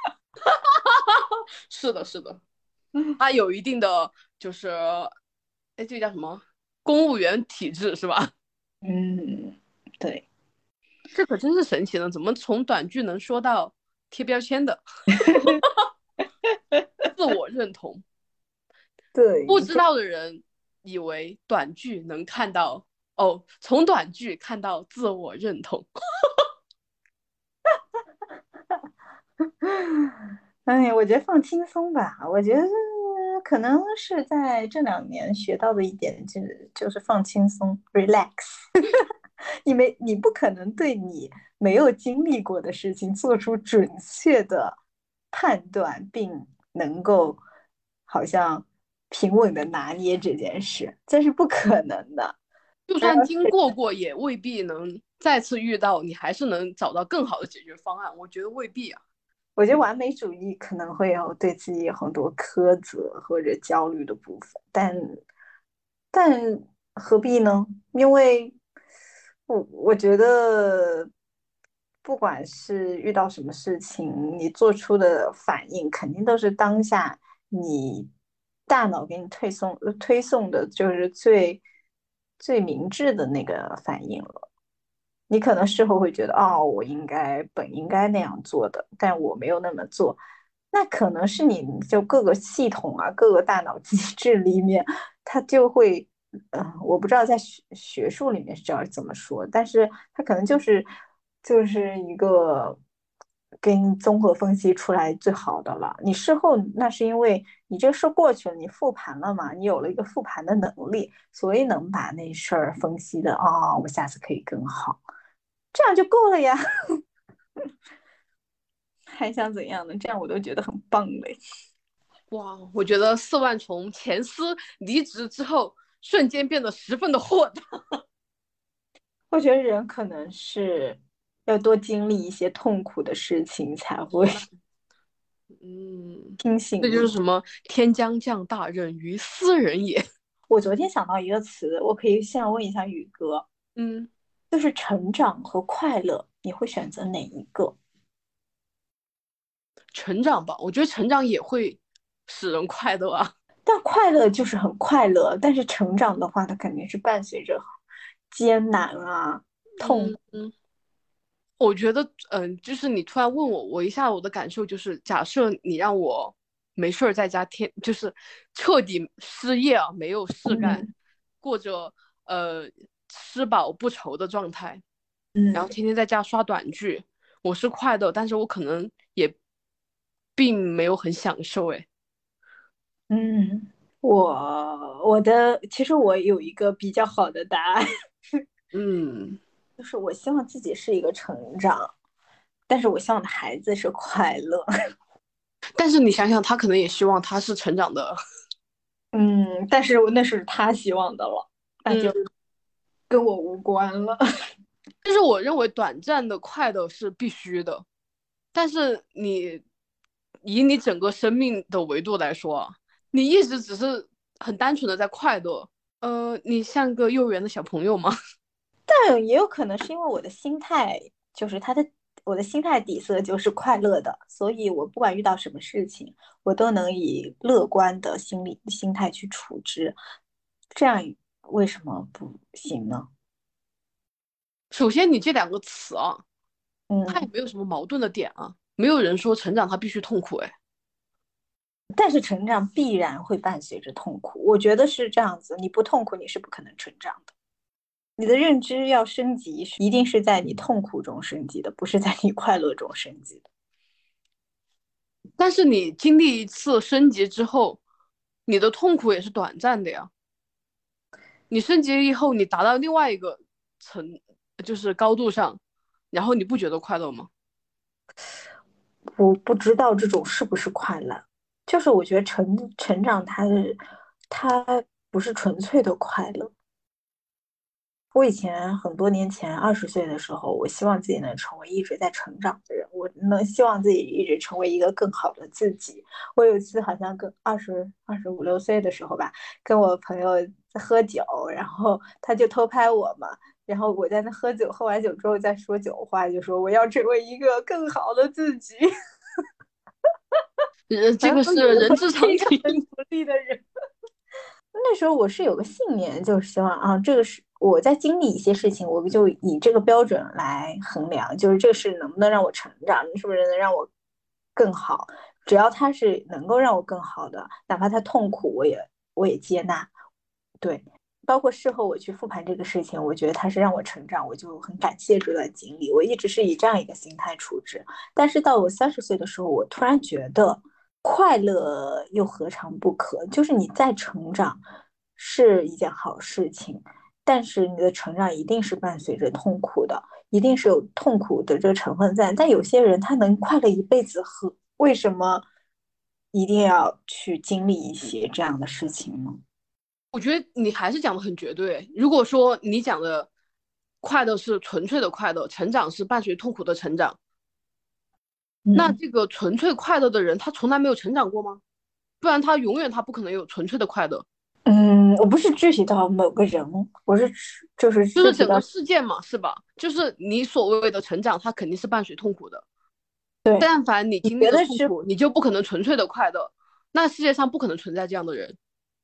是的，是的，他有一定的就是，哎，这个叫什么？公务员体质是吧？ 嗯，对。 这可真是神奇呢，怎么从短剧能说到贴标签的自我认同？不对， 知道的人以为短剧能看到哦，从短剧看到自我认同。 哎，我觉得放轻松吧。我觉得可能是在这两年学到的一点，就是就是放轻松，relax。你没，你不可能对你没有经历过的事情做出准确的判断，并能够好像平稳的拿捏这件事，这是不可能的。 就算经过过，也未必能再次遇到，你还是能找到更好的解决方案。我觉得未必啊。 我觉得完美主义可能会有对自己有很多苛责或者焦虑的部分，但但何必呢？因为我我觉得，不管是遇到什么事情，你做出的反应肯定都是当下你大脑给你推送呃推送的，就是最最明智的那个反应了。你可能事后会觉得，哦，我应该本应该那样做的，但我没有那么做。那可能是你就各个系统啊，各个大脑机制里面，它就会，嗯、呃我不知道在学学术里面是这样怎么说，但是它可能就是就是一个给你综合分析出来最好的了。你事后那是因为你这事过去了，你复盘了嘛，你有了一个复盘的能力，所以能把那事儿分析的啊、哦，我下次可以更好。这样就够了呀，还想怎样呢？这样我都觉得很棒嘞。 哇，我觉得四万从前司离职之后，瞬间变得十分的豁达。 我觉得人可能是要多经历一些痛苦的事情，才会嗯， 清醒这一点。 就是什么天将降大任于斯人也。 我昨天想到一个词，我可以想问一下宇哥， 嗯， 就是成长和快乐，你会选择哪一个？ 成长吧，我觉得成长也会使人快乐啊。 但快乐就是很快乐，但是成长的话，它肯定是伴随着艰难啊、痛。 嗯嗯，我觉得，嗯、呃就是你突然问我，我一下我的感受就是，假设你让我没事儿在家天，就是彻底失业啊，没有事干， 嗯过着呃吃饱不愁的状态，然后嗯天天在家刷短剧，我是快乐，但是我可能也并没有很享受。哎， 嗯，我我的其实我有一个比较好的答案， 嗯， 就是我希望自己是一个成长，但是我希望我的孩子是快乐。 但是你想想，他可能也希望他是成长的。 嗯，但是那是他希望的了，那就嗯， 跟我无关了。 但是我认为短暂的快乐是必须的，但是你以你整个生命的维度来说啊，你一直只是很单纯的在快乐，呃，你像个幼儿园的小朋友吗？ 但也有可能是因为我的心态，就是他的我的心态底色就是快乐的，所以我不管遇到什么事情，我都能以乐观的心理心态去处之。这样为什么不行呢？ 首先你这两个词啊，它也嗯， 没有什么矛盾的点啊，没有人说成长它必须痛苦，哎。 但是成长必然会伴随着痛苦，我觉得是这样子，你不痛苦你是不可能成长的。你的认知要升级，一定是在你痛苦中升级的，不是在你快乐中升级的。 但是你经历一次升级之后，你的痛苦也是短暂的呀。你升级以后，你达到另外一个层，就是高度上，然后你不觉得快乐吗？ 我不知道这种是不是快乐，就是我觉得成成长它是它不是纯粹的快乐。我以前很多年前，二十岁的时候，我希望自己能成为一直在成长的人，我能希望自己一直成为一个更好的自己。我有一次好像跟二十二十五六岁的时候吧，跟我朋友在喝酒，然后他就偷拍我嘛，然后我在那喝酒，喝完酒之后再说酒话，就说我要成为一个更好的自己。 呃，这个然后有的是人之常是一个很努情。 力的人。那时候我是有个信念，就是希望啊，这个是我在经历一些事情，我就以这个标准来衡量，就是这个事能不能让我成长，是不是能让我更好？只要它是能够让我更好的，哪怕它痛苦，我也我也接纳。对，包括事后我去复盘这个事情，我觉得它是让我成长，我就很感谢这段经历。我一直是以这样一个心态处置，但是到我三十岁的时候，我突然觉得。快乐又何尝不可？就是你再成长是一件好事情，但是你的成长一定是伴随着痛苦的，一定是有痛苦的这个成分在。但有些人他能快乐一辈子，和为什么一定要去经历一些这样的事情呢？ 我觉得你还是讲的很绝对。如果说你讲的快乐是纯粹的快乐，成长是伴随痛苦的成长，那嗯这个纯粹快乐的人，他从来没有成长过吗？不然他永远他不可能有纯粹的快乐。 嗯，我不是具体到某个人，我是就是具体到就是整个事件嘛，是吧？就是你所谓的成长，它肯定是伴随痛苦的。 对， 但凡你你经历觉得是了痛苦，你就不可能纯粹的快乐。那世界上不可能存在这样的人。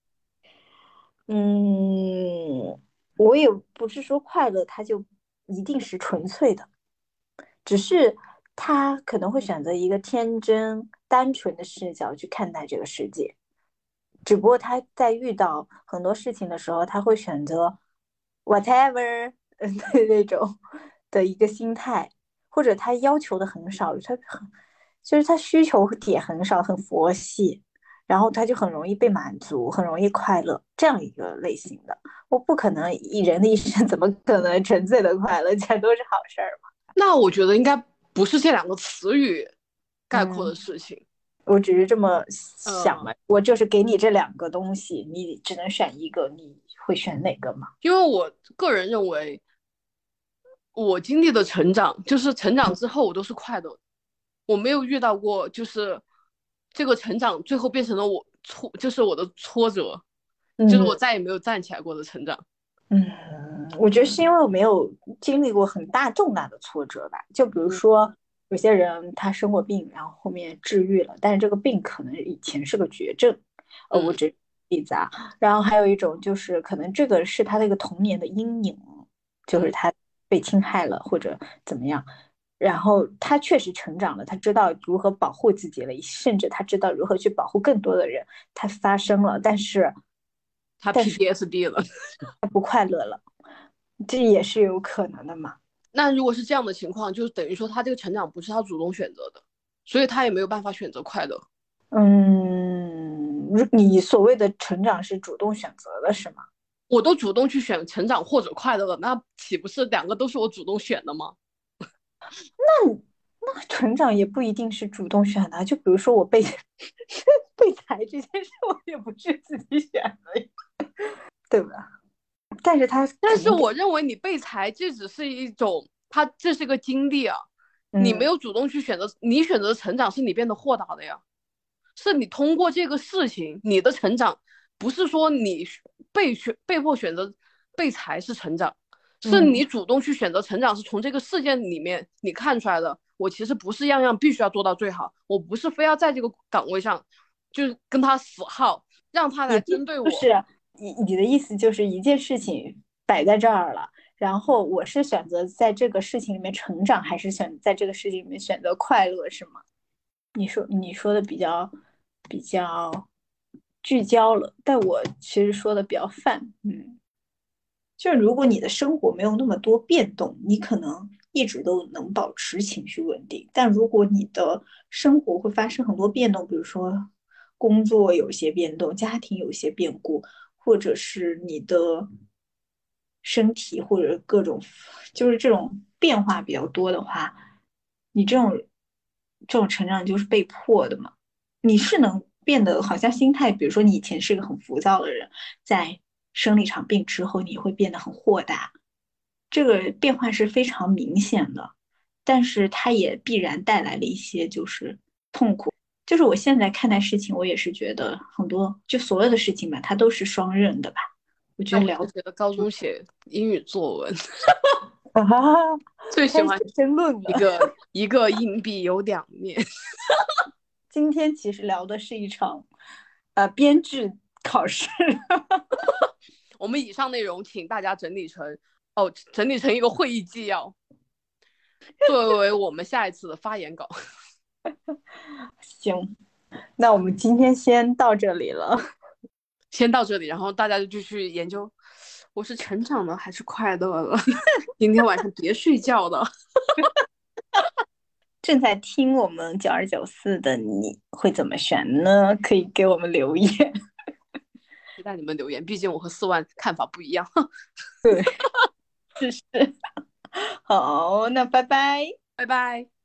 嗯，我也不是说快乐它就一定是纯粹的。只是他可能会选择一个天真单纯的视角去看待这个世界，只不过他在遇到很多事情的时候，他会选择 whatever 嗯的那种的一个心态，或者他要求的很少，他很就是他需求点很少，很佛系，然后他就很容易被满足，很容易快乐这样一个类型的。我不可能一人的一生怎么可能纯粹的快乐，全都是好事儿嘛？ 那我觉得应该不是这两个词语概括的嗯。 事情。 我只是这么想呃， 嘛，我就是给你这两个东西，你只能选一个，你会选哪个吗？ 因为我个人认为，我经历的成长，就是成长之后我都是快乐的。我没有遇到过，就是这个成长最后变成了我挫，就是我的挫折，就是我嗯再也没有站起来过的成长。 嗯，我觉得是因为我没有经历过很大重大的挫折吧。就比如嗯说，有些人他生过病，然后后面治愈了，但是这个病可能以前是个绝症，呃，我嗯举例子啊。然后还有一种就是可能这个是他的一个童年的阴影，就是嗯， 他被侵害了或者怎么样。然后他确实成长了，他知道如何保护自己了，甚至他知道如何去保护更多的人。他发生了，但是他 P T S D 了。 他不快乐了。这也是有可能的嘛。 那如果是这样的情况，就等于说他这个成长不是他主动选择的，所以他也没有办法选择快乐。 嗯，你所谓的成长是主动选择的，是吗？ 我都主动去选成长或者快乐了，那岂不是两个都是我主动选的吗？ 那成长也不一定是主动选的啊，就比如说我被被裁这件事，我也不是自己选的，对吧？但是他但是肯定给， 我认为你被裁，这只是一种，他这是个经历啊，你没嗯有主动去选择，你选择的成长是你变得豁达的呀，是你通过这个事情，你的成长不是说你被选被迫选择被裁是成长，是嗯， 你主动去选择成长，是从这个事件里面你看出来的。我其实不是样样必须要做到最好，我不是非要在这个岗位上就是跟他死耗，让他来你的意思针对我。 就是你你的意思就是一件事情摆在这儿了， 然后我是选择在这个事情里面成长，还是选在这个事情里面选择快乐，是吗？你说你说的比较比较聚焦了，但我其实说的比较泛，嗯。就是如果你的生活没有那么多变动，你可能一直都能保持情绪稳定。但如果你的生活会发生很多变动，比如说工作有些变动，家庭有些变故，或者是你的身体或者各种就是这种变化比较多的话，你这种这种成长就是被迫的嘛。你是能变得好像心态，比如说你以前是个很浮躁的人，在生了一场病之后，你会变得很豁达，这个变化是非常明显的，但是它也必然带来了一些就是痛苦。就是我现在看待事情，我也是觉得很多就所有的事情吧，它都是双刃的吧。我觉那我得聊就觉得高中写英语作文啊， 最喜欢开始申论了。 一个一个硬币有两面。 今天其实聊的是一场呃编制考试。 我们以上内容请大家整理成哦，整理成一个会议纪要，作为我们下一次的发言稿。 行，那我们今天先到这里了。 先到这里，然后大家就继续研究，我是成长了还是快乐了？今天晚上别睡觉的。 正在听我们九二九四的你会怎么选呢？可以给我们留言。 期待你们留言，毕竟我和四万看法不一样。 对，是是。好，那拜拜。 拜拜。